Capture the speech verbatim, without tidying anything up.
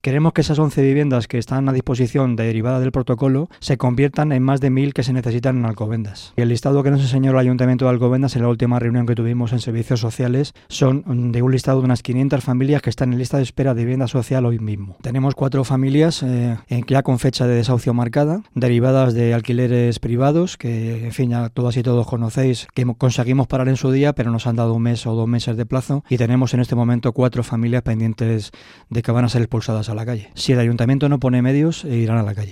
Queremos que esas once viviendas que están a disposición derivada del protocolo se conviertan en más de mil que se necesitan en Alcobendas. Y el listado que nos enseñó el Ayuntamiento de Alcobendas en la última reunión que tuvimos en servicios sociales son de un listado de unas quinientas familias que están en lista de espera de vivienda social hoy mismo. Tenemos cuatro familias eh, ya con fecha de desahucio marcada, derivadas de alquileres privados, que en fin ya todas y todos conocéis, que conseguimos parar en su día, pero nos han dado un mes o dos meses de plazo, y tenemos en este momento cuatro familias pendientes de que van a ser expulsadas a la calle. Si el ayuntamiento no pone medios, irán a la calle.